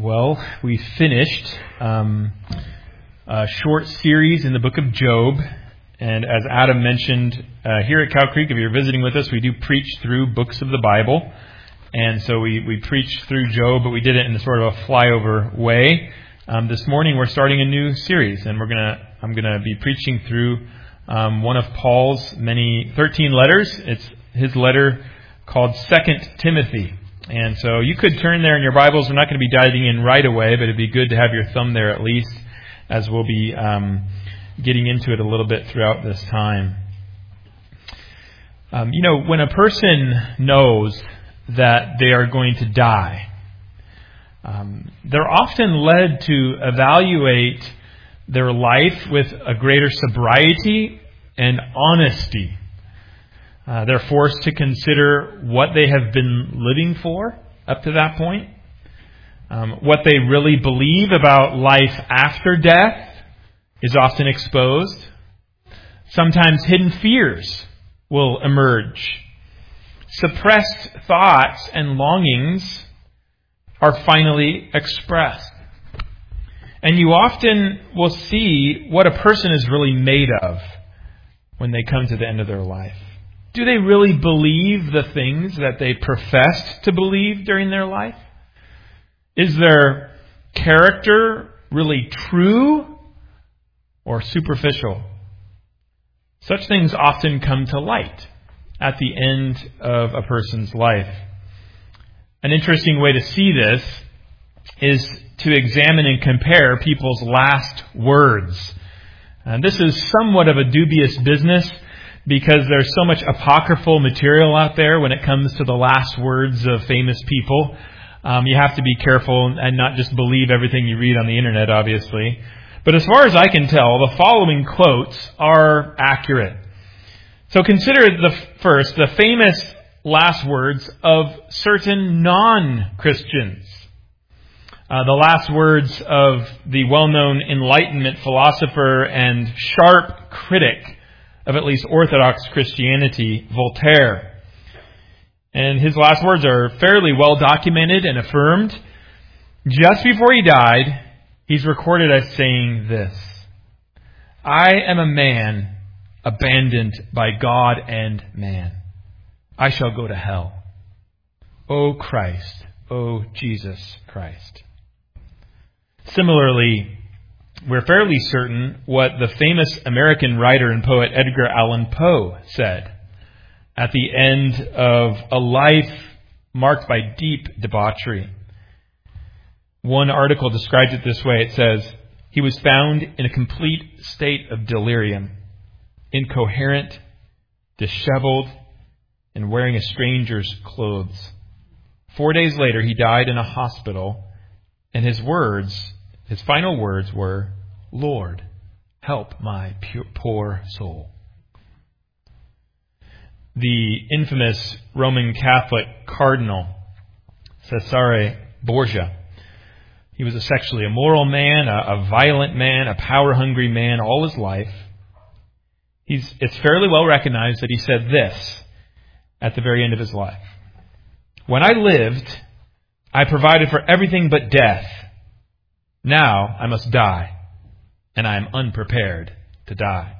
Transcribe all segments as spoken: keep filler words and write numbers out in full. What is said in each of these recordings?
Well, we finished um, a short series in the book of Job, and as Adam mentioned, uh, here at Cow Creek, if you're visiting with us, we do preach through books of the Bible, and so we, we preached through Job, but we did it in sort of a flyover way. Um, this morning, we're starting a new series, and we're gonna I'm gonna be preaching through um, one of Paul's many thirteen letters. It's his letter called Second Timothy. And so you could turn there in your Bibles. We're not going to be diving in right away, but it'd be good to have your thumb there at least, as we'll be um, getting into it a little bit throughout this time. Um, you know, when a person knows that they are going to die, um, they're often led to evaluate their life with a greater sobriety and honesty. Uh, they're forced to consider what they have been living for up to that point, um, what they really believe about life after death is often exposed. Sometimes hidden fears will emerge. Suppressed thoughts and longings are finally expressed. And you often will see what a person is really made of when they come to the end of their life. Do they really believe the things that they professed to believe during their life? Is their character really true or superficial? Such things often come to light at the end of a person's life. An interesting way to see this is to examine and compare people's last words. And this is somewhat of a dubious business, because there's so much apocryphal material out there when it comes to the last words of famous people. Um, you have to be careful and not just believe everything you read on the internet, obviously. But as far as I can tell, the following quotes are accurate. So consider the first, the famous last words of certain non-Christians. Uh, the last words of the well-known Enlightenment philosopher and sharp critic of at least Orthodox Christianity, Voltaire. And his last words are fairly well documented and affirmed. Just before he died, he's recorded as saying this: "I am a man abandoned by God and man. I shall go to hell. O Christ, O Jesus Christ." Similarly, we're fairly certain what the famous American writer and poet Edgar Allan Poe said at the end of a life marked by deep debauchery. One article describes it this way. It says, "He was found in a complete state of delirium, incoherent, disheveled, and wearing a stranger's clothes. Four days later, he died in a hospital, and his words, his final words were, 'Lord, help my pure, poor soul.'" The infamous Roman Catholic Cardinal Cesare Borgia, he was a sexually immoral man, a, a violent man, a power-hungry man all his life. He's, it's fairly well recognized that he said this at the very end of his life: "When I lived, I provided for everything but death. Now I must die, and I am unprepared to die."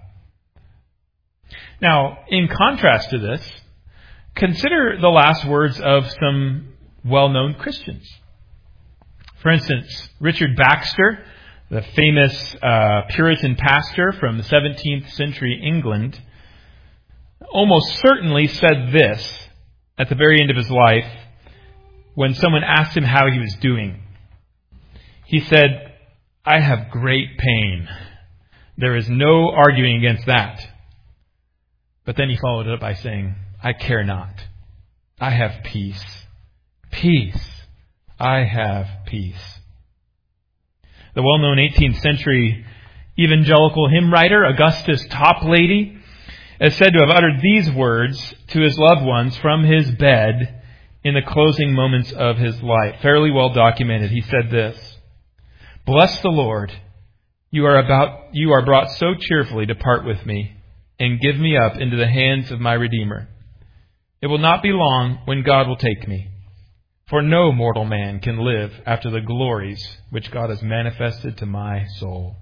Now, in contrast to this, consider the last words of some well-known Christians. For instance, Richard Baxter, the famous uh, Puritan pastor from the seventeenth century England, almost certainly said this at the very end of his life when someone asked him how he was doing. He said, "I have great pain. There is no arguing against that." But then he followed it up by saying, "I care not. I have peace. Peace. I have peace." The well-known eighteenth century evangelical hymn writer, Augustus Toplady, is said to have uttered these words to his loved ones from his bed in the closing moments of his life. Fairly well documented. He said this: "Bless the Lord. You are about, you are brought so cheerfully to part with me and give me up into the hands of my Redeemer. It will not be long when God will take me. For no mortal man can live after the glories which God has manifested to my soul.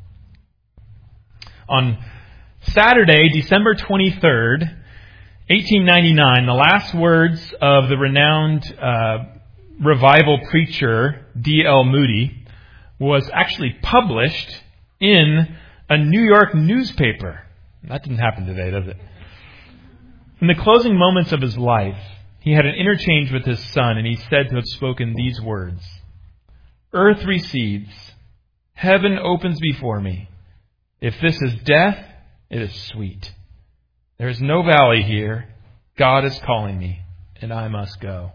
On Saturday, December twenty-third, eighteen ninety-nine, the last words of the renowned uh, revival preacher D L Moody was actually published in a New York newspaper. That didn't happen today, does it? In the closing moments of his life, he had an interchange with his son, and he said to have spoken these words: "Earth recedes, heaven opens before me. If this is death, it is sweet. There is no valley here. God is calling me, and I must go."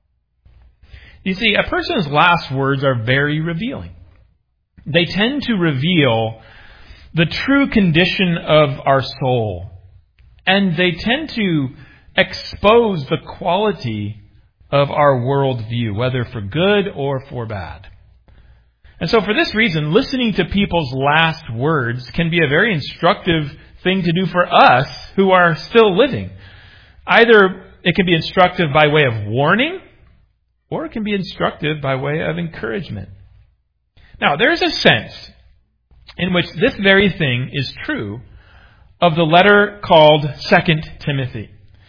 You see, a person's last words are very revealing. They tend to reveal the true condition of our soul, and they tend to expose the quality of our worldview, whether for good or for bad. And so for this reason, listening to people's last words can be a very instructive thing to do for us who are still living. Either it can be instructive by way of warning, or it can be instructive by way of encouragement. Now, there's a sense in which this very thing is true of the letter called Second Timothy.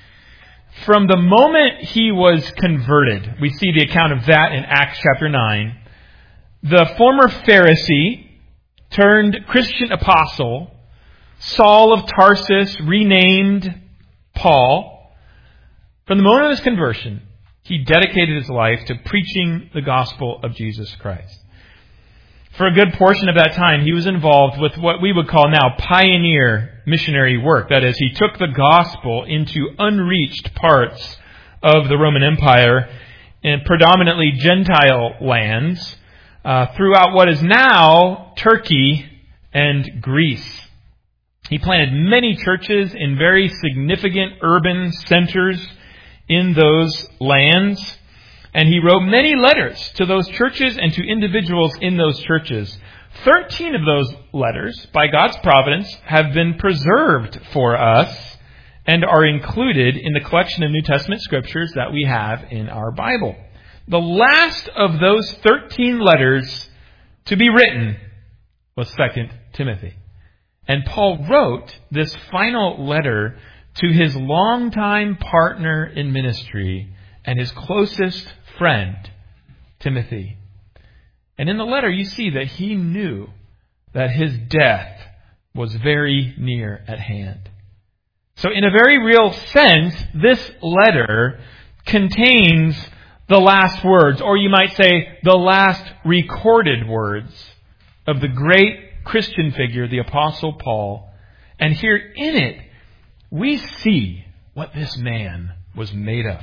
From the moment he was converted, we see the account of that in Acts chapter nine, the former Pharisee turned Christian apostle, Saul of Tarsus, renamed Paul, from the moment of his conversion, he dedicated his life to preaching the gospel of Jesus Christ. For a good portion of that time, he was involved with what we would call now pioneer missionary work. That is, he took the gospel into unreached parts of the Roman Empire in predominantly Gentile lands uh, throughout what is now Turkey and Greece. He planted many churches in very significant urban centers in those lands. And he wrote many letters to those churches and to individuals in those churches. Thirteen of those letters, by God's providence, have been preserved for us and are included in the collection of New Testament scriptures that we have in our Bible. The last of those thirteen letters to be written was Second Timothy. And Paul wrote this final letter to his longtime partner in ministry and his closest friend, Timothy. And in the letter you see that he knew that his death was very near at hand. So in a very real sense, this letter contains the last words, or you might say the last recorded words of the great Christian figure, the Apostle Paul. And here in it, we see what this man was made of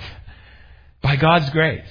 by God's grace.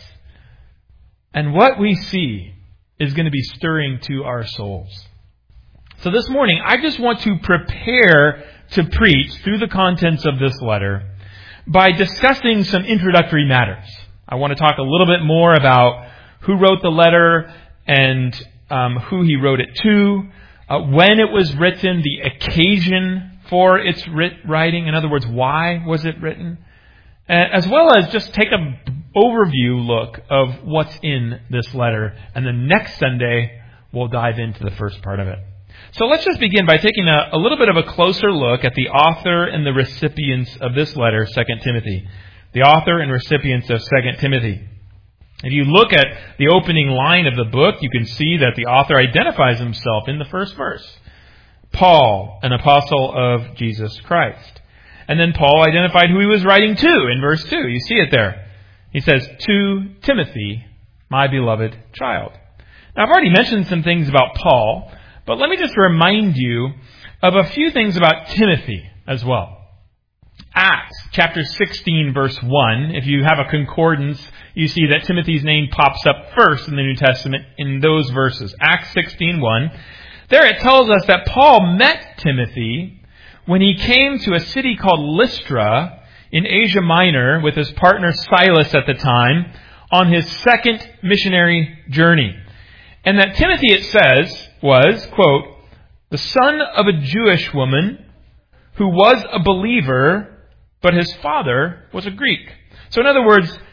And what we see is going to be stirring to our souls. So this morning, I just want to prepare to preach through the contents of this letter by discussing some introductory matters. I want to talk a little bit more about who wrote the letter and um, who he wrote it to, uh, when it was written, the occasion for its writ- writing. In other words, why was it written? As well as just take an overview look of what's in this letter. And then next Sunday, we'll dive into the first part of it. So let's just begin by taking a, a little bit of a closer look at the author and the recipients of this letter, Second Timothy. The author and recipients of Second Timothy. If you look at the opening line of the book, you can see that the author identifies himself in the first verse. Paul, an apostle of Jesus Christ. And then Paul identified who he was writing to in verse two. You see it there. He says, "To Timothy, my beloved child." Now, I've already mentioned some things about Paul, but let me just remind you of a few things about Timothy as well. Acts chapter sixteen, verse one. If you have a concordance, you see that Timothy's name pops up first in the New Testament in those verses. Acts sixteen, one. There it tells us that Paul met Timothy when he came to a city called Lystra in Asia Minor with his partner Silas at the time on his second missionary journey. And that Timothy, it says, was, quote, the son of a Jewish woman who was a believer, but his father was a Greek. So in other words,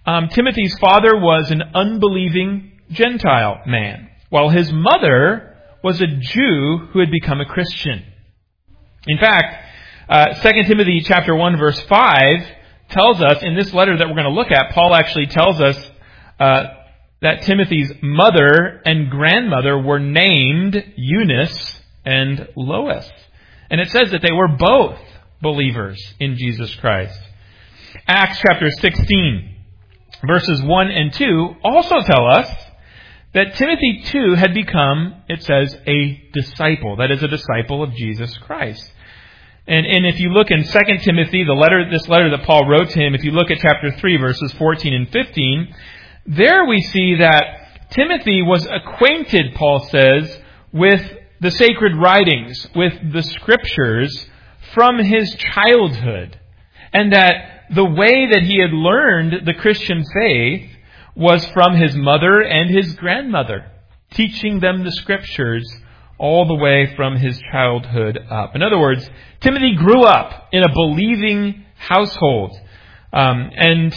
um, Timothy's father was an unbelieving Gentile man, while his mother was a Jew who had become a Christian. In fact, uh, Second Timothy chapter one, verse five tells us, in this letter that we're going to look at, Paul actually tells us uh, that Timothy's mother and grandmother were named Eunice and Lois. And it says that they were both believers in Jesus Christ. Acts chapter sixteen, verses one and two also tell us that Timothy too had become, it says, a disciple. That is, a disciple of Jesus Christ. And, and if you look in Second Timothy, the letter, this letter that Paul wrote to him, if you look at chapter three, verses fourteen and fifteen, there we see that Timothy was acquainted, Paul says, with the sacred writings, with the scriptures from his childhood. And that the way that he had learned the Christian faith was from his mother and his grandmother, teaching them the scriptures all the way from his childhood up. In other words, Timothy grew up in a believing household, um, and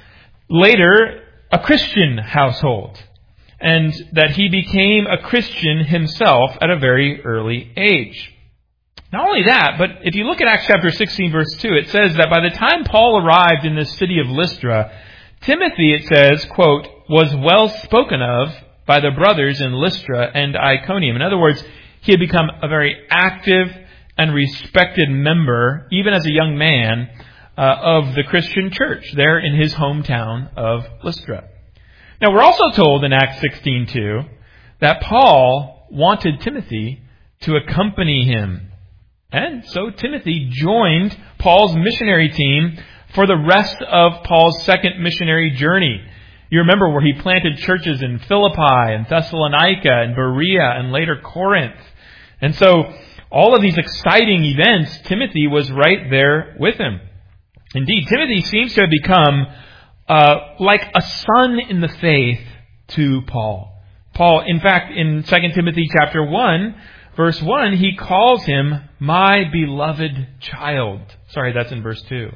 later a Christian household, and that he became a Christian himself at a very early age. Not only that, but if you look at Acts chapter sixteen, verse two, it says that by the time Paul arrived in this city of Lystra, Timothy, it says, quote, was well spoken of by the brothers in Lystra and Iconium. In other words, he had become a very active and respected member, even as a young man, uh, of the Christian church there in his hometown of Lystra. Now, we're also told in Acts sixteen two that Paul wanted Timothy to accompany him. And so Timothy joined Paul's missionary team for the rest of Paul's second missionary journey. You remember where he planted churches in Philippi and Thessalonica and Berea and later Corinth. And so all of these exciting events, Timothy was right there with him. Indeed, Timothy seems to have become uh, like a son in the faith to Paul. Paul, in fact, in Second Timothy chapter one, verse one, he calls him my beloved child. Sorry, that's in verse two.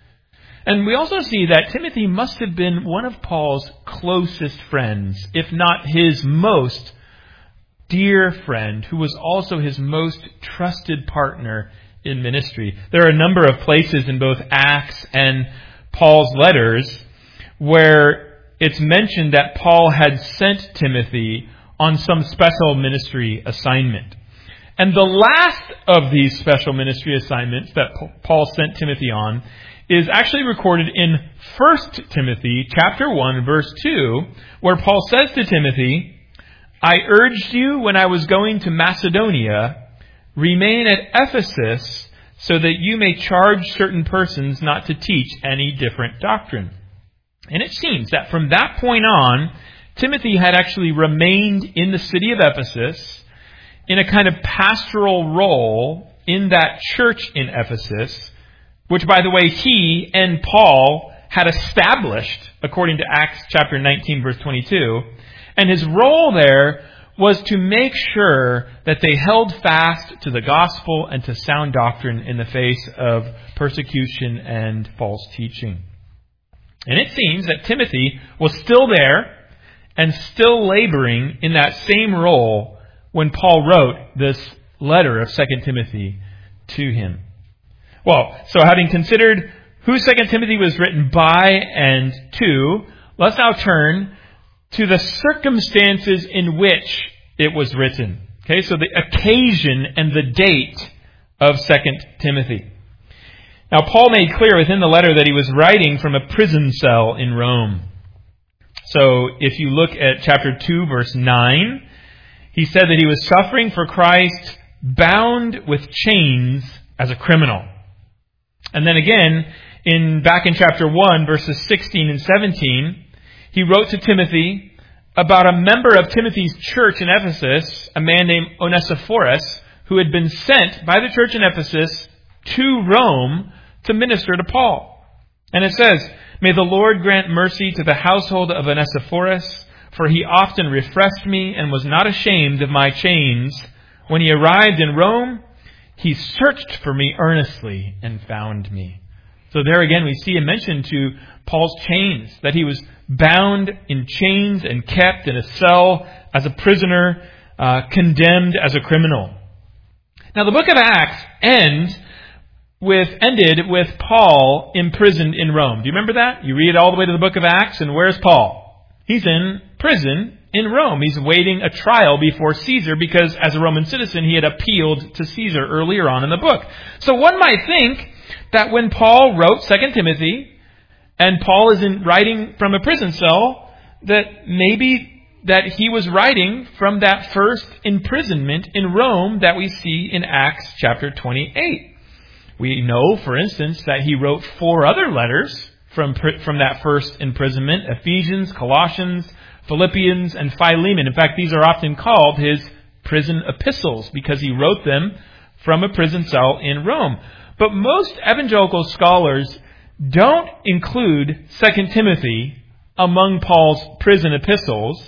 And we also see that Timothy must have been one of Paul's closest friends, if not his most dear friend, who was also his most trusted partner in ministry. There are a number of places in both Acts and Paul's letters where it's mentioned that Paul had sent Timothy on some special ministry assignment. And the last of these special ministry assignments that Paul sent Timothy on is actually recorded in First Timothy chapter one, verse two, where Paul says to Timothy, I urged you when I was going to Macedonia, remain at Ephesus so that you may charge certain persons not to teach any different doctrine. And it seems that from that point on, Timothy had actually remained in the city of Ephesus in a kind of pastoral role in that church in Ephesus, which, by the way, he and Paul had established, according to Acts chapter nineteen, verse twenty-two. And his role there was to make sure that they held fast to the gospel and to sound doctrine in the face of persecution and false teaching. And it seems that Timothy was still there and still laboring in that same role when Paul wrote this letter of Second Timothy to him. Well, so having considered who Second Timothy was written by and to, let's now turn to the circumstances in which it was written. Okay, so the occasion and the date of Second Timothy. Now, Paul made clear within the letter that he was writing from a prison cell in Rome. So if you look at chapter two, verse nine, he said that he was suffering for Christ, bound with chains as a criminal. And then again, in back in chapter one, verses sixteen and seventeen, he wrote to Timothy about a member of Timothy's church in Ephesus, a man named Onesiphorus, who had been sent by the church in Ephesus to Rome to minister to Paul. And it says, may the Lord grant mercy to the household of Onesiphorus, for he often refreshed me and was not ashamed of my chains. When he arrived in Rome, he searched for me earnestly and found me. So there again we see a mention to Paul's chains, that he was bound in chains and kept in a cell as a prisoner, uh, condemned as a criminal. Now the book of Acts ends with ended with Paul imprisoned in Rome. Do you remember that? You read all the way to the book of Acts, and where's Paul? He's in prison in Rome. He's awaiting a trial before Caesar because as a Roman citizen he had appealed to Caesar earlier on in the book. So one might think that when Paul wrote Second Timothy, and Paul is in writing from a prison cell, that maybe that he was writing from that first imprisonment in Rome that we see in Acts chapter twenty-eight. We know, for instance, that he wrote four other letters from, from that first imprisonment: Ephesians, Colossians, Philippians, and Philemon. In fact, these are often called his prison epistles because he wrote them from a prison cell in Rome. But most evangelical scholars don't include Second Timothy among Paul's prison epistles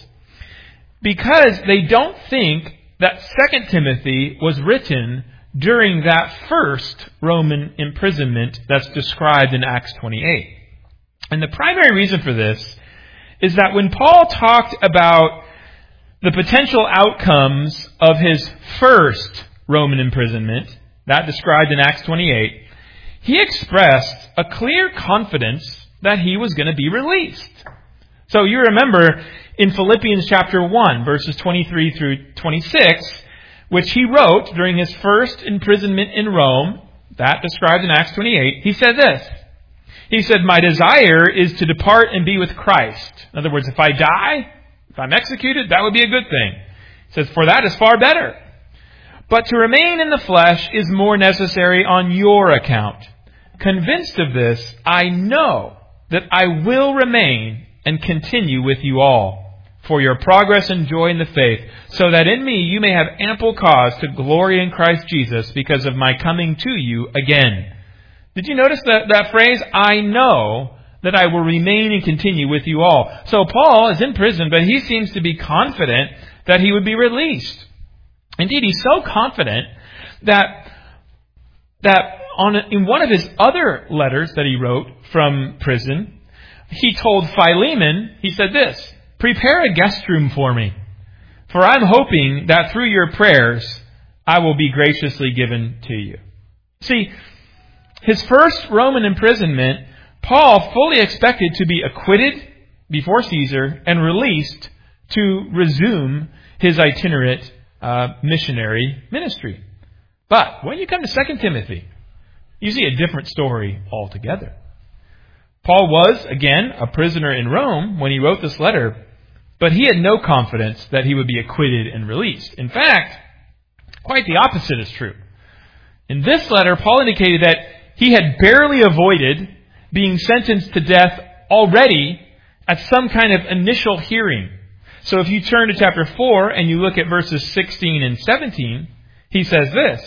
because they don't think that Second Timothy was written during that first Roman imprisonment that's described in Acts twenty-eight. And the primary reason for this is that when Paul talked about the potential outcomes of his first Roman imprisonment, that described in Acts twenty-eight, he expressed a clear confidence that he was going to be released. So you remember in Philippians chapter one, verses twenty-three through twenty-six, which he wrote during his first imprisonment in Rome, that described in Acts twenty-eight, he said this. He said, "My desire is to depart and be with Christ." In other words, if I die, if I'm executed, that would be a good thing. He says, "For that is far better. But to remain in the flesh is more necessary on your account. Convinced of this, I know that I will remain and continue with you all for your progress and joy in the faith, so that in me you may have ample cause to glory in Christ Jesus because of my coming to you again." Did you notice that, that phrase? I know that I will remain and continue with you all. So Paul is in prison, but he seems to be confident that he would be released. Indeed, he's so confident that that on in one of his other letters that he wrote from prison, he told Philemon, he said this, "Prepare a guest room for me, for I'm hoping that through your prayers I will be graciously given to you." See, his first Roman imprisonment, Paul fully expected to be acquitted before Caesar and released to resume his itinerant uh, missionary ministry. But when you come to Second Timothy, you see a different story altogether. Paul was, again, a prisoner in Rome when he wrote this letter, but he had no confidence that he would be acquitted and released. In fact, quite the opposite is true. In this letter, Paul indicated that he had barely avoided being sentenced to death already at some kind of initial hearing. So if you turn to chapter four and you look at verses sixteen and seventeen, he says this,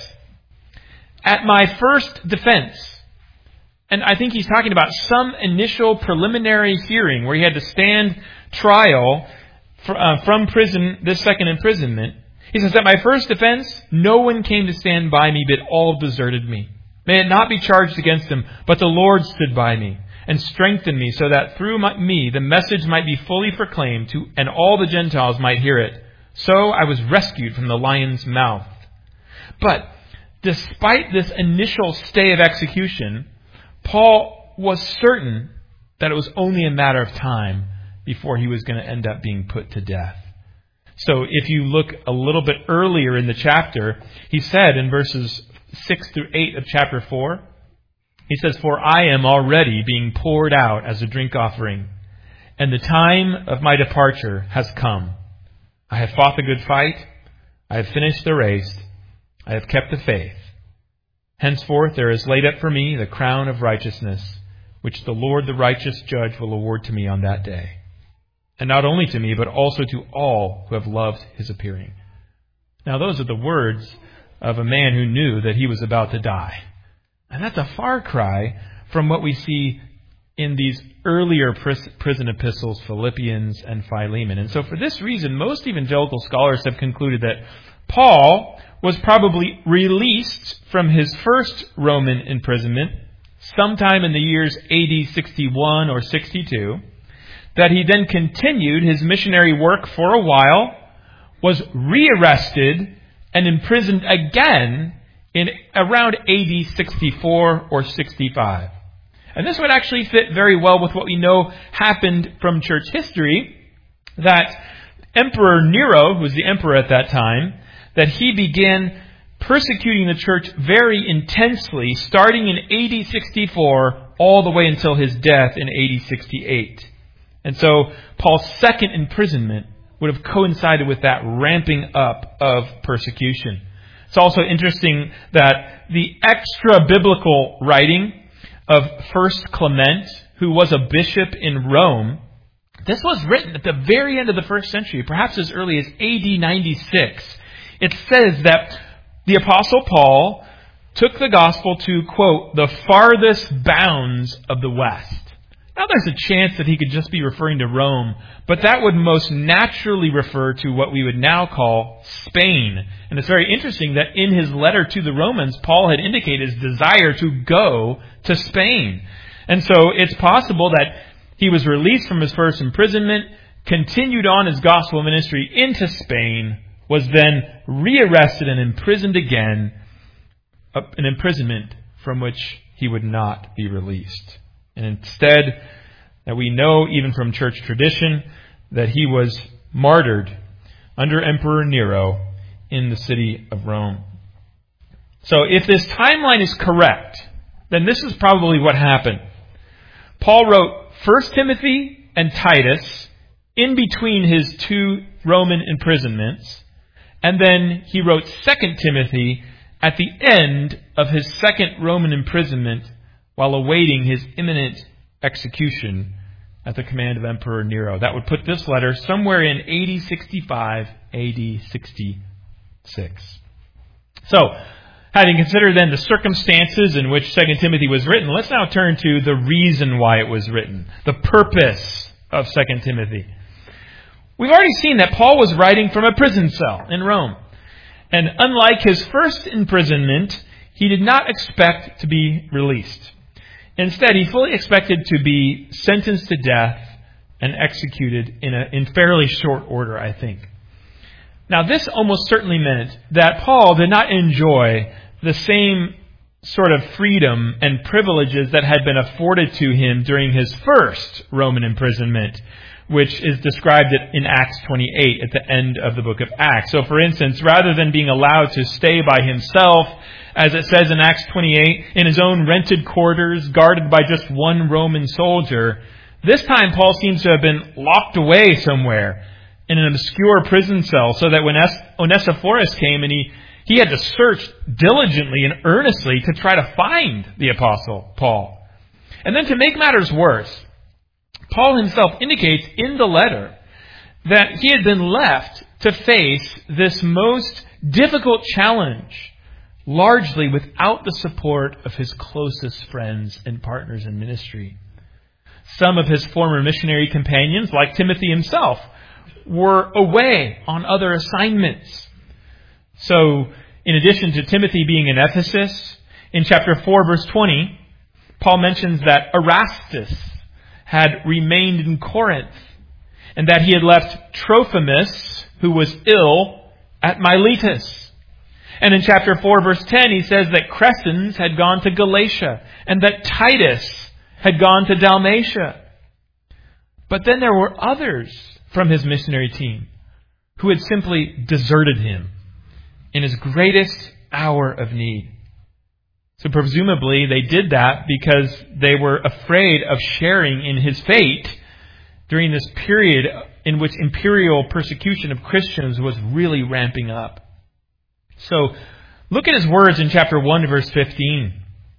"At my first defense," and I think he's talking about some initial preliminary hearing where he had to stand trial for, uh, from prison, this second imprisonment. He says, "At my first defense, no one came to stand by me, but all deserted me. May it not be charged against them, but the Lord stood by me and strengthened me so that through my, me the message might be fully proclaimed to, and all the Gentiles might hear it. So I was rescued from the lion's mouth." But despite this initial stay of execution, Paul was certain that it was only a matter of time before he was going to end up being put to death. So if you look a little bit earlier in the chapter, he said in verses six through eight of chapter four, he says, "For I am already being poured out as a drink offering, and the time of my departure has come. I have fought the good fight. I have finished the race. I have kept the faith. Henceforth there is laid up for me the crown of righteousness, which the Lord the righteous judge will award to me on that day. And not only to me, but also to all who have loved his appearing." Now those are the words of a man who knew that he was about to die. And that's a far cry from what we see in these earlier prison epistles, Philippians and Philemon. And so for this reason, most evangelical scholars have concluded that Paul was probably released from his first Roman imprisonment sometime in the years A D sixty-one or sixty-two, that he then continued his missionary work for a while, was rearrested and imprisoned again in around A D sixty-four or sixty-five. And this would actually fit very well with what we know happened from church history, that Emperor Nero, who was the emperor at that time, that he began persecuting the church very intensely, starting in A D sixty-four all the way until his death in A D sixty-eight. And so Paul's second imprisonment would have coincided with that ramping up of persecution. It's also interesting that the extra-biblical writing of First Clement, who was a bishop in Rome, this was written at the very end of the first century, perhaps as early as A D ninety-six. It says that the Apostle Paul took the gospel to, quote, the farthest bounds of the West. Now there's a chance that he could just be referring to Rome, but that would most naturally refer to what we would now call Spain. And it's very interesting that in his letter to the Romans, Paul had indicated his desire to go to Spain. And so it's possible that he was released from his first imprisonment, continued on his gospel ministry into Spain, was then rearrested and imprisoned again, an imprisonment from which he would not be released. And instead, that we know even from church tradition, that he was martyred under Emperor Nero in the city of Rome. So if this timeline is correct, then this is probably what happened. Paul wrote First Timothy and Titus in between his two Roman imprisonments, and then he wrote Second Timothy at the end of his second Roman imprisonment while awaiting his imminent execution at the command of Emperor Nero. That would put this letter somewhere in A D sixty-five, A D sixty-six. So, having considered then the circumstances in which Second Timothy was written, let's now turn to the reason why it was written, the purpose of Second Timothy. We've already seen that Paul was writing from a prison cell in Rome. And unlike his first imprisonment, he did not expect to be released. Instead, he fully expected to be sentenced to death and executed in a in fairly short order, I think. Now, this almost certainly meant that Paul did not enjoy the same sort of freedom and privileges that had been afforded to him during his first Roman imprisonment, which is described in Acts twenty-eight at the end of the book of Acts. So, for instance, rather than being allowed to stay by himself, as it says in Acts twenty-eight, in his own rented quarters, guarded by just one Roman soldier, this time Paul seems to have been locked away somewhere in an obscure prison cell, so that when Onesiphorus came and he, he had to search diligently and earnestly to try to find the Apostle Paul. And then to make matters worse, Paul himself indicates in the letter that he had been left to face this most difficult challenge largely without the support of his closest friends and partners in ministry. Some of his former missionary companions, like Timothy himself, were away on other assignments. So, in addition to Timothy being in Ephesus, in chapter four, verse twenty, Paul mentions that Erastus had remained in Corinth, and that he had left Trophimus, who was ill, at Miletus. And in chapter four, verse ten, he says that Crescens had gone to Galatia, and that Titus had gone to Dalmatia. But then there were others from his missionary team who had simply deserted him in his greatest hour of need. So presumably they did that because they were afraid of sharing in his fate during this period in which imperial persecution of Christians was really ramping up. So look at his words in chapter one, verse fifteen.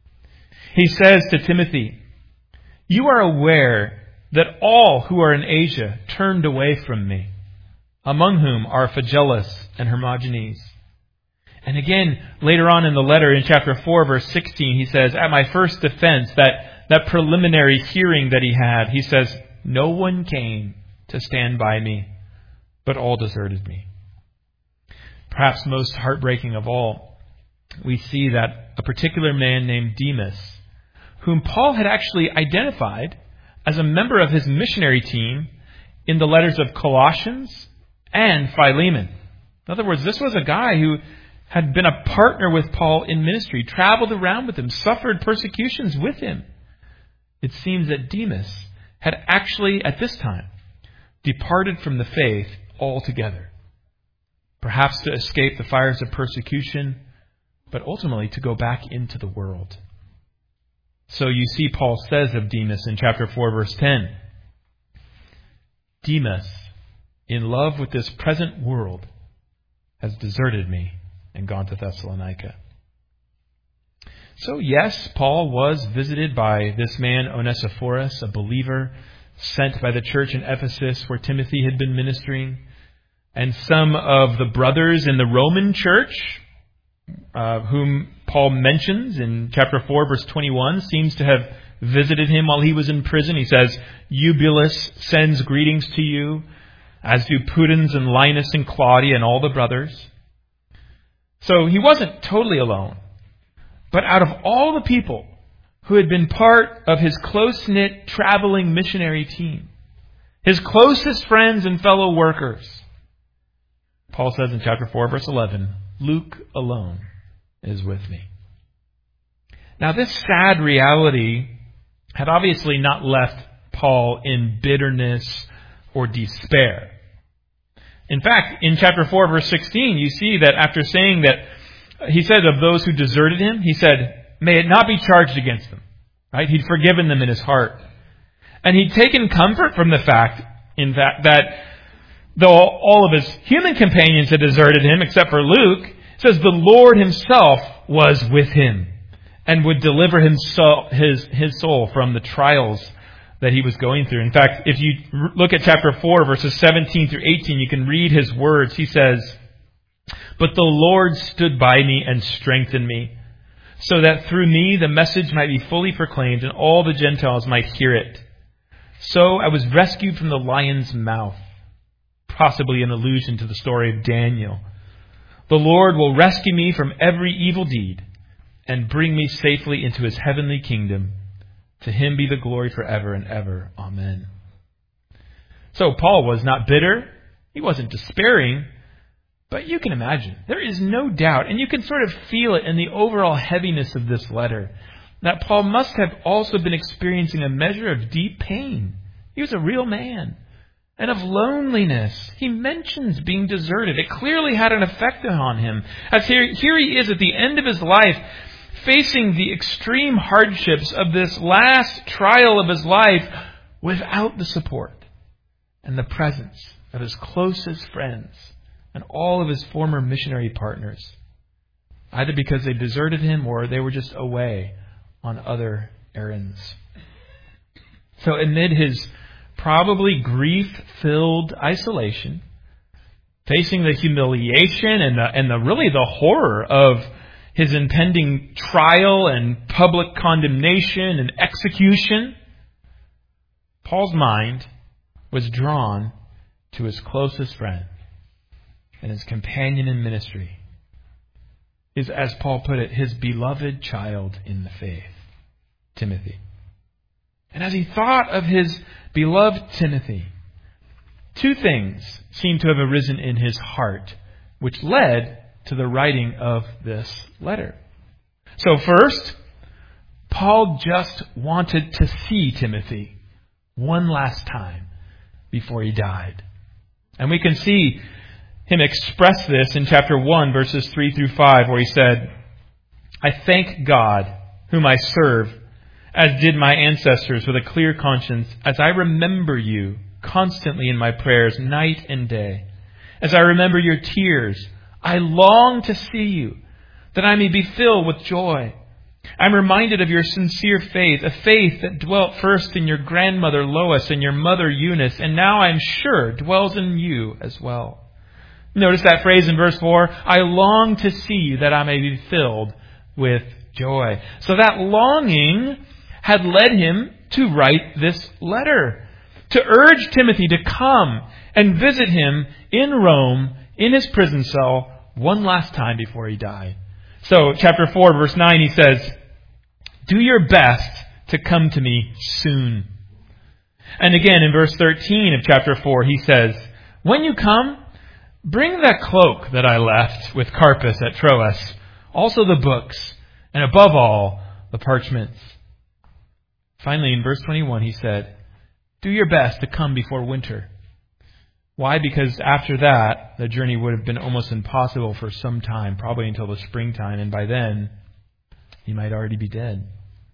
He says to Timothy, "You are aware that all who are in Asia turned away from me, among whom are Phygellus and Hermogenes." And again, later on in the letter, in chapter four, verse sixteen, he says, at my first defense, that, that preliminary hearing that he had, he says, "No one came to stand by me, but all deserted me." Perhaps most heartbreaking of all, we see that a particular man named Demas, whom Paul had actually identified as a member of his missionary team in the letters of Colossians and Philemon. In other words, this was a guy who had been a partner with Paul in ministry, traveled around with him, suffered persecutions with him. It seems that Demas had actually, at this time, departed from the faith altogether. Perhaps to escape the fires of persecution, but ultimately to go back into the world. So you see Paul says of Demas in chapter four, verse ten, Demas, in love with this present world, has deserted me and gone to Thessalonica. So yes, Paul was visited by this man Onesiphorus, a believer sent by the church in Ephesus where Timothy had been ministering. And some of the brothers in the Roman church, uh, whom Paul mentions in chapter four, verse twenty-one, seems to have visited him while he was in prison. He says, Eubulus sends greetings to you, as do Pudens and Linus and Claudia and all the brothers. So he wasn't totally alone. But out of all the people who had been part of his close-knit traveling missionary team, his closest friends and fellow workers, Paul says in chapter four, verse eleven, Luke alone is with me. Now this sad reality had obviously not left Paul in bitterness or despair. In fact, in chapter four, verse sixteen, you see that after saying that, he said of those who deserted him, he said, may it not be charged against them. Right? He'd forgiven them in his heart. And he'd taken comfort from the fact, in fact, that though all of his human companions had deserted him, except for Luke, it says the Lord himself was with him and would deliver him so, his, his soul from the trials that he was going through. In fact, if you look at chapter four, verses seventeen through eighteen, you can read his words. He says, but the Lord stood by me and strengthened me, so that through me the message might be fully proclaimed and all the Gentiles might hear it. So I was rescued from the lion's mouth. Possibly an allusion to the story of Daniel. The Lord will rescue me from every evil deed and bring me safely into his heavenly kingdom. To him be the glory forever and ever. Amen. So Paul was not bitter. He wasn't despairing. But you can imagine, there is no doubt, and you can sort of feel it in the overall heaviness of this letter, that Paul must have also been experiencing a measure of deep pain. He was a real man. And of loneliness. He mentions being deserted. It clearly had an effect on him. As here, here he is at the end of his life, facing the extreme hardships of this last trial of his life without the support and the presence of his closest friends and all of his former missionary partners, either because they deserted him or they were just away on other errands. So amid his probably grief-filled isolation, facing the humiliation and the, and the really the horror of his impending trial and public condemnation and execution, Paul's mind was drawn to his closest friend and his companion in ministry, is, as Paul put it, his beloved child in the faith, Timothy. And as he thought of his beloved Timothy, two things seem to have arisen in his heart, which led to the writing of this letter. So first, Paul just wanted to see Timothy one last time before he died. And we can see him express this in chapter one, verses three through five, where he said, I thank God, whom I serve, as did my ancestors, with a clear conscience, as I remember you constantly in my prayers, night and day. As I remember your tears, I long to see you, that I may be filled with joy. I'm reminded of your sincere faith, a faith that dwelt first in your grandmother Lois and your mother Eunice, and now I'm sure dwells in you as well. Notice that phrase in verse four, I long to see you, that I may be filled with joy. So that longing had led him to write this letter, to urge Timothy to come and visit him in Rome, in his prison cell, one last time before he died. So, chapter four, verse nine, he says, do your best to come to me soon. And again, in verse thirteen of chapter four, he says, when you come, bring that cloak that I left with Carpus at Troas, also the books, and above all, the parchments. Finally, in verse twenty-one, he said, do your best to come before winter. Why? Because after that, the journey would have been almost impossible for some time, probably until the springtime, and by then, he might already be dead.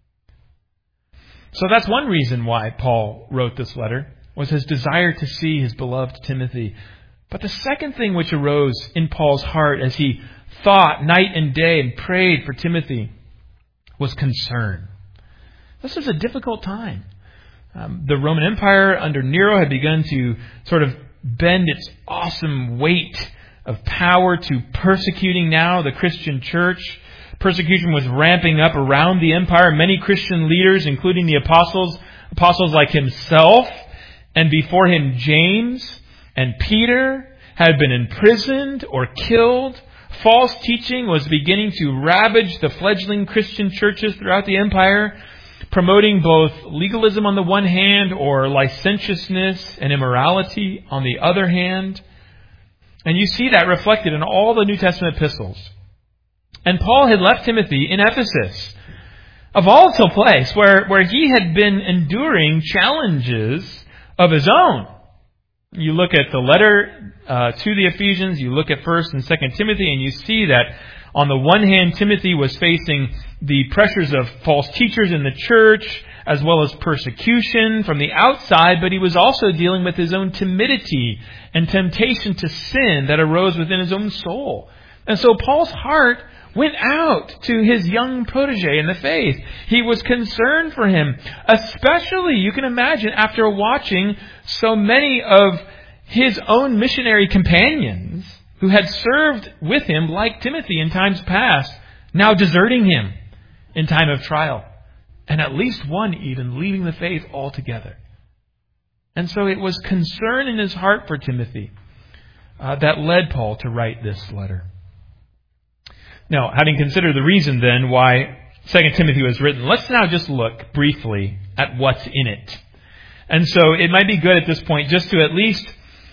So that's one reason why Paul wrote this letter, was his desire to see his beloved Timothy. But the second thing which arose in Paul's heart as he thought night and day and prayed for Timothy was concern. This was a difficult time. Um, the Roman Empire under Nero had begun to sort of bend its awesome weight of power to persecuting now the Christian church. Persecution was ramping up around the empire. Many Christian leaders, including the apostles, apostles like himself, and before him James and Peter, had been imprisoned or killed. False teaching was beginning to ravage the fledgling Christian churches throughout the empire, promoting both legalism on the one hand or licentiousness and immorality on the other hand. And you see that reflected in all the New Testament epistles. And Paul had left Timothy in Ephesus, a volatile place where, where he had been enduring challenges of his own. You look at the letter uh, to the Ephesians, you look at First and Second Timothy, and you see that on the one hand, Timothy was facing the pressures of false teachers in the church, as well as persecution from the outside, but he was also dealing with his own timidity and temptation to sin that arose within his own soul. And so Paul's heart went out to his young protege in the faith. He was concerned for him, especially, you can imagine, after watching so many of his own missionary companions who had served with him, like Timothy in times past, now deserting him in time of trial. And at least one even leaving the faith altogether. And so it was concern in his heart for Timothy uh, that led Paul to write this letter. Now, having considered the reason then why Second Timothy was written, let's now just look briefly at what's in it. And so it might be good at this point just to at least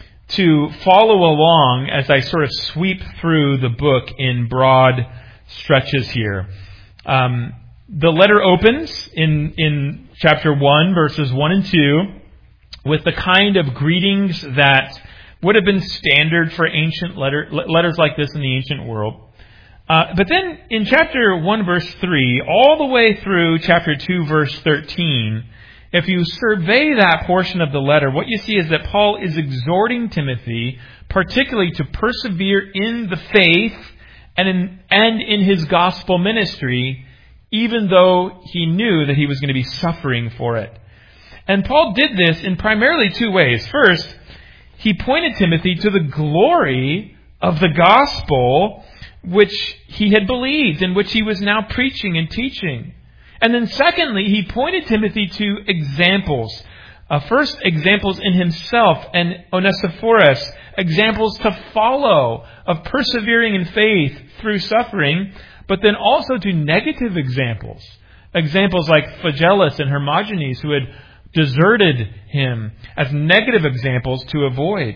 to follow along as I sort of sweep through the book in broad stretches here. Um, the letter opens in, in chapter one, verses one and two, with the kind of greetings that would have been standard for ancient letter, letters like this in the ancient world. Uh, but then in chapter one, verse three, all the way through chapter two, verse thirteen, if you survey that portion of the letter, what you see is that Paul is exhorting Timothy, particularly to persevere in the faith and in, and in his gospel ministry, even though he knew that he was going to be suffering for it. And Paul did this in primarily two ways. First, he pointed Timothy to the glory of the gospel which he had believed and which he was now preaching and teaching. And then secondly, he pointed Timothy to examples. Uh, first, examples in himself and Onesiphorus, examples to follow of persevering in faith through suffering, but then also to negative examples. Examples like Phygellus and Hermogenes, who had deserted him, as negative examples to avoid.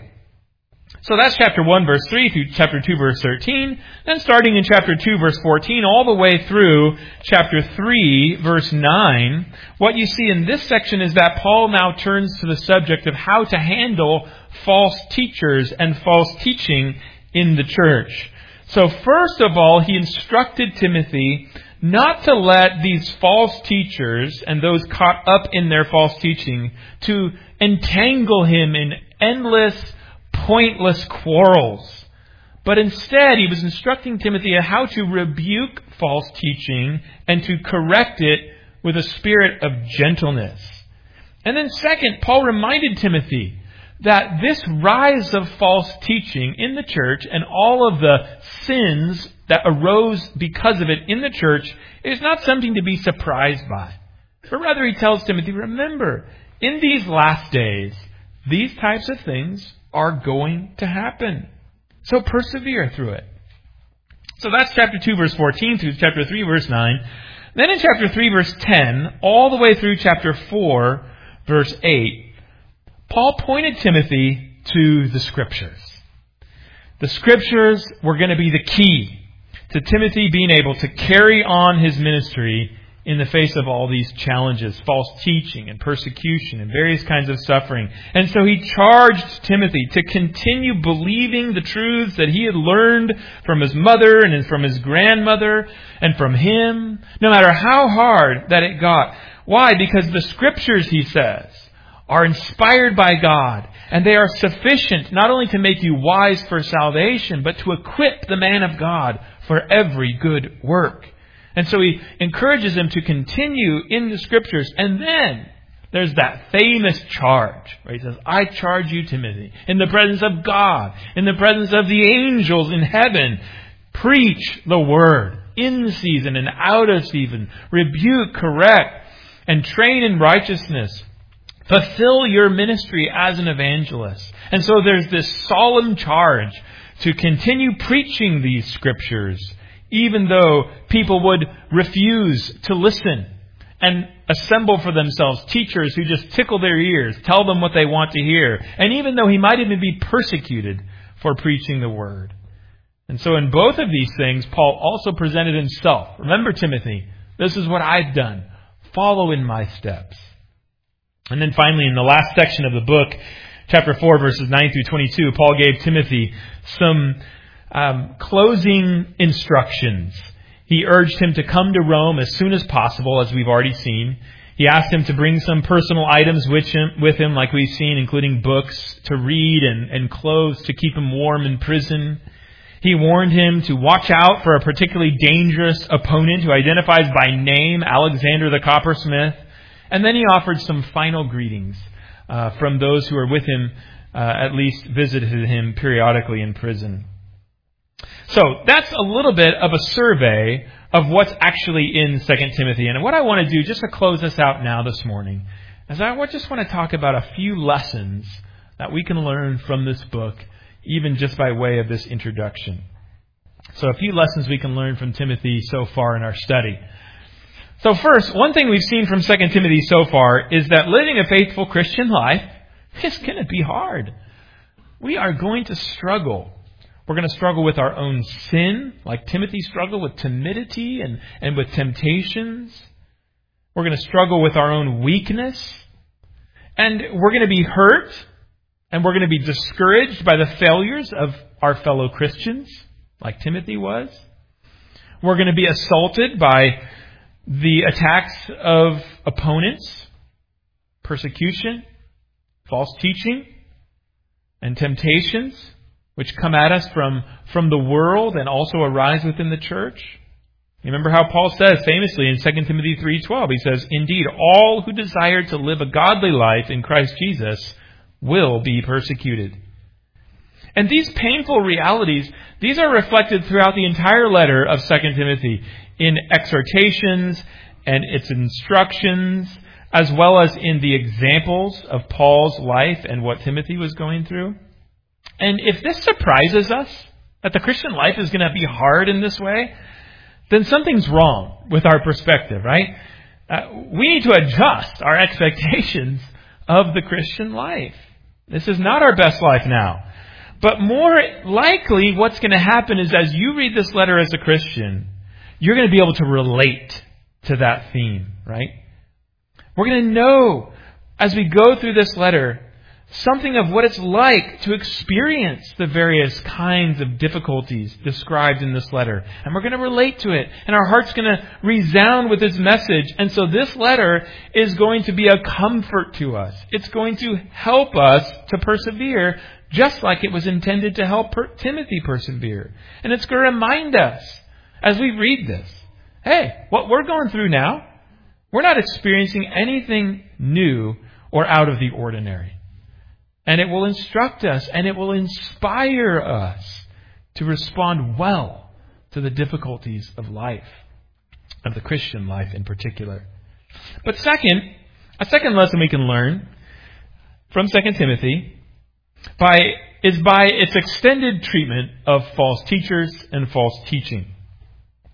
So that's chapter one, verse three through chapter two, verse thirteen. Then starting in chapter two, verse fourteen, all the way through chapter three, verse nine, what you see in this section is that Paul now turns to the subject of how to handle false teachers and false teaching in the church. So first of all, he instructed Timothy not to let these false teachers and those caught up in their false teaching to entangle him in endless pointless quarrels. But instead, he was instructing Timothy on how to rebuke false teaching and to correct it with a spirit of gentleness. And then second, Paul reminded Timothy that this rise of false teaching in the church and all of the sins that arose because of it in the church is not something to be surprised by. But rather, he tells Timothy, remember, in these last days, these types of things are going to happen. So persevere through it. So that's chapter two, verse fourteen through chapter three, verse nine. Then in chapter three, verse ten, all the way through chapter four, verse eight, Paul pointed Timothy to the Scriptures. The Scriptures were going to be the key to Timothy being able to carry on his ministry in the face of all these challenges, false teaching and persecution and various kinds of suffering. And so he charged Timothy to continue believing the truths that he had learned from his mother and from his grandmother and from him, no matter how hard that it got. Why? Because the Scriptures, he says, are inspired by God, and they are sufficient not only to make you wise for salvation, but to equip the man of God for every good work. And so he encourages him to continue in the Scriptures. And then there's that famous charge where he says, I charge you, Timothy, in the presence of God, in the presence of the angels in heaven, preach the word in season and out of season, rebuke, correct, and train in righteousness. Fulfill your ministry as an evangelist. And so there's this solemn charge to continue preaching these Scriptures, even though people would refuse to listen and assemble for themselves teachers who just tickle their ears, tell them what they want to hear. And even though he might even be persecuted for preaching the word. And so in both of these things, Paul also presented himself. Remember, Timothy, this is what I've done. Follow in my steps. And then finally, in the last section of the book, chapter four, verses nine through twenty-two, Paul gave Timothy some um, closing instructions. He urged him to come to Rome as soon as possible, as we've already seen. He asked him to bring some personal items with him, with him like we've seen, including books to read and, and clothes to keep him warm in prison. He warned him to watch out for a particularly dangerous opponent who identifies by name Alexander the coppersmith. And then he offered some final greetings uh, from those who were with him, uh, at least visited him periodically in prison. So that's a little bit of a survey of what's actually in Second Timothy. And what I want to do, just to close us out now this morning, is I just want to talk about a few lessons that we can learn from this book, even just by way of this introduction. So a few lessons we can learn from Timothy so far in our study. So first, one thing we've seen from Second Timothy so far is that living a faithful Christian life is going to be hard. We are going to struggle. We're going to struggle with our own sin, like Timothy struggled with timidity and, and with temptations. We're going to struggle with our own weakness. And we're going to be hurt. And we're going to be discouraged by the failures of our fellow Christians, like Timothy was. We're going to be assaulted by the attacks of opponents, persecution, false teaching, and temptations, which come at us from, from the world and also arise within the church. Remember how Paul says famously in Second Timothy three twelve, he says, Indeed, all who desire to live a godly life in Christ Jesus will be persecuted. And these painful realities, these are reflected throughout the entire letter of Second Timothy in exhortations and its instructions, as well as in the examples of Paul's life and what Timothy was going through. And if this surprises us, that the Christian life is going to be hard in this way, then something's wrong with our perspective, right? Uh, we need to adjust our expectations of the Christian life. This is not our best life now. But more likely, what's going to happen is as you read this letter as a Christian, you're going to be able to relate to that theme, right? We're going to know, as we go through this letter, something of what it's like to experience the various kinds of difficulties described in this letter. And we're going to relate to it. And our heart's going to resound with this message. And so this letter is going to be a comfort to us. It's going to help us to persevere, just like it was intended to help per- Timothy persevere. And it's going to remind us, as we read this, hey, what we're going through now, we're not experiencing anything new or out of the ordinary. And it will instruct us and it will inspire us to respond well to the difficulties of life, of the Christian life in particular. But second, a second lesson we can learn from Second Timothy by is by its extended treatment of false teachers and false teaching.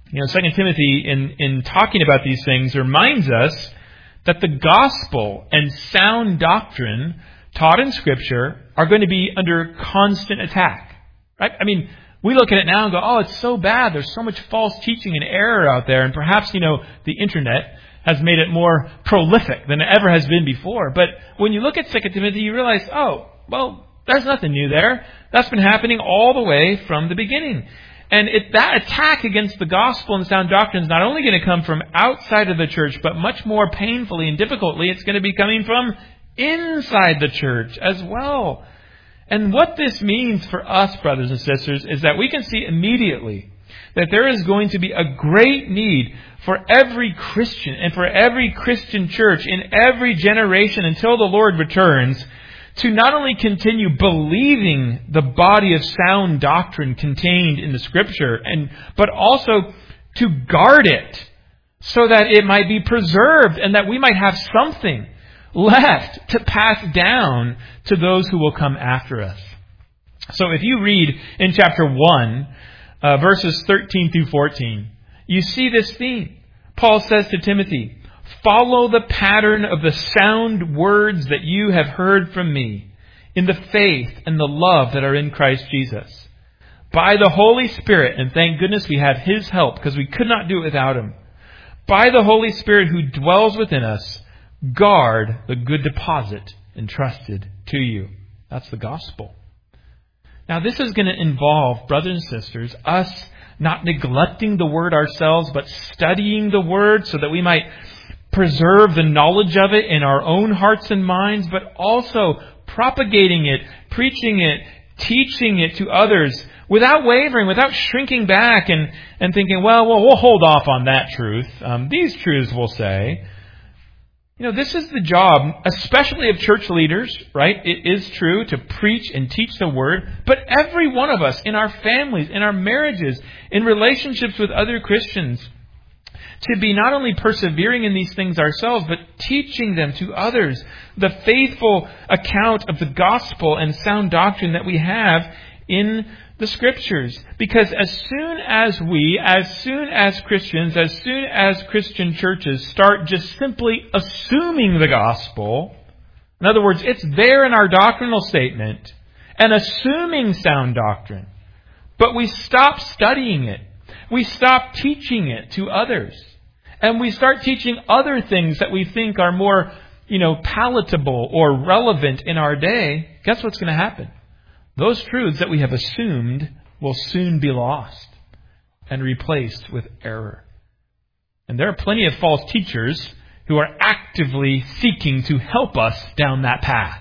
You know, Second Timothy, in, in talking about these things, reminds us that the gospel and sound doctrine taught in Scripture are going to be under constant attack. Right? I mean, we look at it now and go, oh, it's so bad. There's so much false teaching and error out there. And perhaps, you know, the internet has made it more prolific than it ever has been before. But when you look at Second Timothy, you realize, oh, well, there's nothing new there. That's been happening all the way from the beginning. And it, that attack against the gospel and sound doctrine is not only going to come from outside of the church, but much more painfully and difficultly, it's going to be coming from inside the church as well. And what this means for us, brothers and sisters, is that we can see immediately that there is going to be a great need for every Christian and for every Christian church in every generation until the Lord returns to not only continue believing the body of sound doctrine contained in the Scripture, and but also to guard it so that it might be preserved and that we might have something left to pass down to those who will come after us. So if you read in chapter one, uh, verses thirteen through fourteen, you see this theme. Paul says to Timothy, "Follow the pattern of the sound words that you have heard from me in the faith and the love that are in Christ Jesus. By the Holy Spirit," and thank goodness we have His help because we could not do it without Him. "By the Holy Spirit who dwells within us, guard the good deposit entrusted to you." That's the gospel. Now this is going to involve, brothers and sisters, us not neglecting the Word ourselves, but studying the Word so that we might preserve the knowledge of it in our own hearts and minds, but also propagating it, preaching it, teaching it to others without wavering, without shrinking back and, and thinking, well, well, we'll hold off on that truth. Um, these truths we'll say. You know, this is the job, especially of church leaders, right? It is true to preach and teach the Word, but every one of us in our families, in our marriages, in relationships with other Christians, to be not only persevering in these things ourselves, but teaching them to others the faithful account of the gospel and sound doctrine that we have in the Scriptures. Because as soon as we, as soon as Christians, as soon as Christian churches start just simply assuming the gospel, in other words, it's there in our doctrinal statement, and assuming sound doctrine, but we stop studying it, we stop teaching it to others, and we start teaching other things that we think are more, you know, palatable or relevant in our day, guess what's going to happen? Those truths that we have assumed will soon be lost and replaced with error. And there are plenty of false teachers who are actively seeking to help us down that path.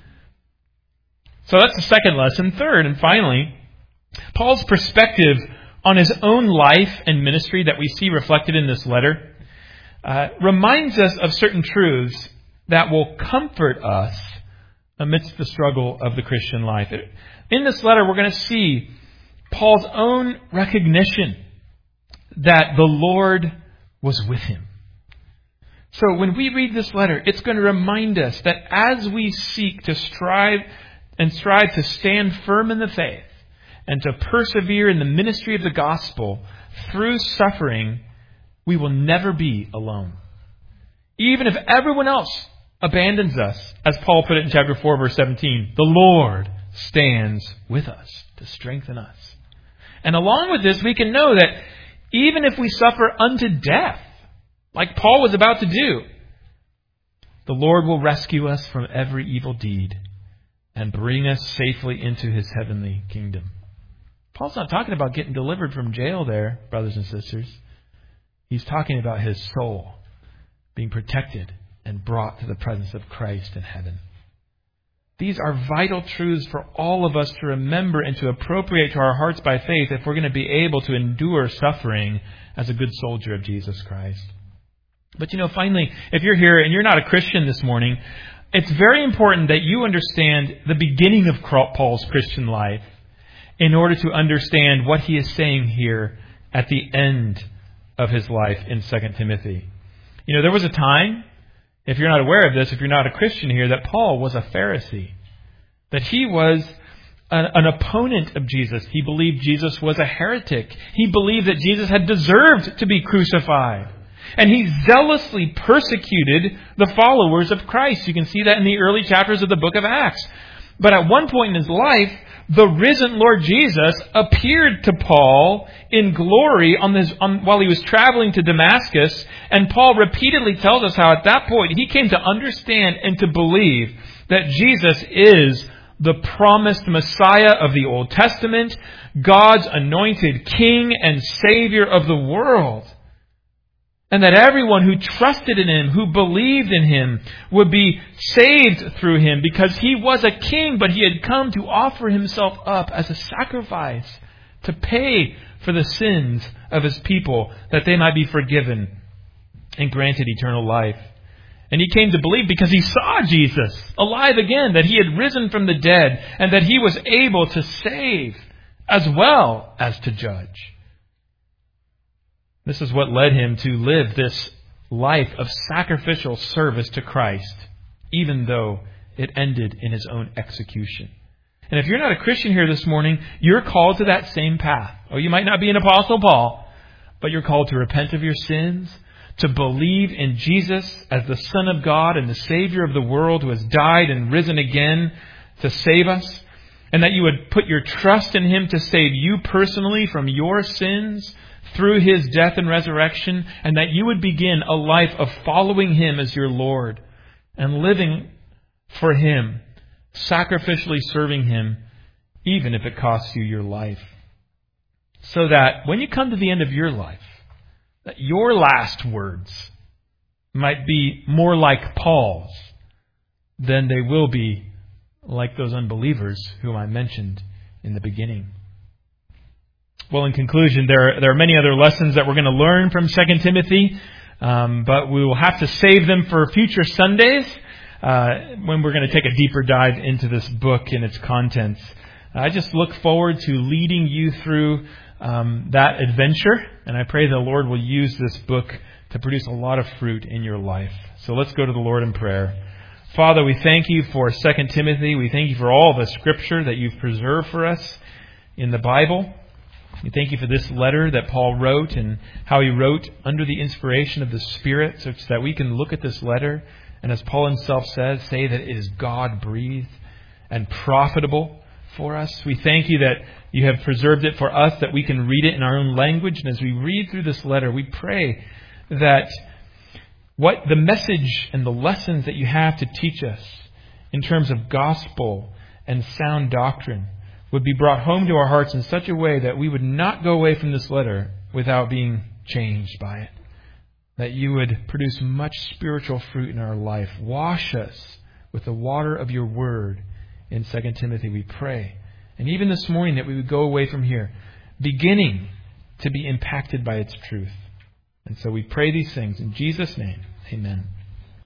So that's the second lesson. Third, and finally, Paul's perspective on his own life and ministry that we see reflected in this letter uh, reminds us of certain truths that will comfort us amidst the struggle of the Christian life. In this letter, we're going to see Paul's own recognition that the Lord was with him. So when we read this letter, it's going to remind us that as we seek to strive and strive to stand firm in the faith and to persevere in the ministry of the gospel through suffering, we will never be alone. Even if everyone else abandons us, as Paul put it in chapter four, verse seventeen, the Lord stands with us to strengthen us. And along with this, we can know that even if we suffer unto death, like Paul was about to do, the Lord will rescue us from every evil deed and bring us safely into His heavenly kingdom. Paul's not talking about getting delivered from jail there, brothers and sisters. He's talking about his soul being protected and brought to the presence of Christ in heaven. These are vital truths for all of us to remember and to appropriate to our hearts by faith if we're going to be able to endure suffering as a good soldier of Jesus Christ. But you know, finally, if you're here and you're not a Christian this morning, it's very important that you understand the beginning of Paul's Christian life in order to understand what he is saying here at the end of his life in Second Timothy. You know, there was a time, if you're not aware of this, if you're not a Christian here, that Paul was a Pharisee. That he was an, an opponent of Jesus. He believed Jesus was a heretic. He believed that Jesus had deserved to be crucified. And he zealously persecuted the followers of Christ. You can see that in the early chapters of the book of Acts. But at one point in his life, the risen Lord Jesus appeared to Paul in glory on this, on, while he was traveling to Damascus. And Paul repeatedly tells us how at that point he came to understand and to believe that Jesus is the promised Messiah of the Old Testament, God's anointed King and Savior of the world. And that everyone who trusted in Him, who believed in Him, would be saved through Him, because He was a king, but He had come to offer Himself up as a sacrifice to pay for the sins of His people, that they might be forgiven and granted eternal life. And he came to believe because he saw Jesus alive again, that He had risen from the dead, and that He was able to save as well as to judge. This is what led him to live this life of sacrificial service to Christ, even though it ended in his own execution. And if you're not a Christian here this morning, you're called to that same path. Oh, you might not be an Apostle Paul, but you're called to repent of your sins, to believe in Jesus as the Son of God and the Savior of the world, who has died and risen again to save us, and that you would put your trust in Him to save you personally from your sins through His death and resurrection, and that you would begin a life of following Him as your Lord and living for Him, sacrificially serving Him, even if it costs you your life. So that when you come to the end of your life, that your last words might be more like Paul's than they will be like those unbelievers whom I mentioned in the beginning. Well, in conclusion, there, there are many other lessons that we're going to learn from Second Timothy, um, but we will have to save them for future Sundays uh, when we're going to take a deeper dive into this book and its contents. I just look forward to leading you through um, that adventure, and I pray the Lord will use this book to produce a lot of fruit in your life. So let's go to the Lord in prayer. Father, we thank You for Second Timothy. We thank You for all the Scripture that You've preserved for us in the Bible. We thank You for this letter that Paul wrote, and how he wrote under the inspiration of the Spirit, such that we can look at this letter and, as Paul himself says, say that it is God-breathed and profitable for us. We thank You that You have preserved it for us, that we can read it in our own language. And as we read through this letter, we pray that what the message and the lessons that You have to teach us in terms of gospel and sound doctrine would be brought home to our hearts in such a way that we would not go away from this letter without being changed by it. That You would produce much spiritual fruit in our life. Wash us with the water of Your word in Second Timothy, we pray. And even this morning, that we would go away from here beginning to be impacted by its truth. And so we pray these things in Jesus' name. Amen.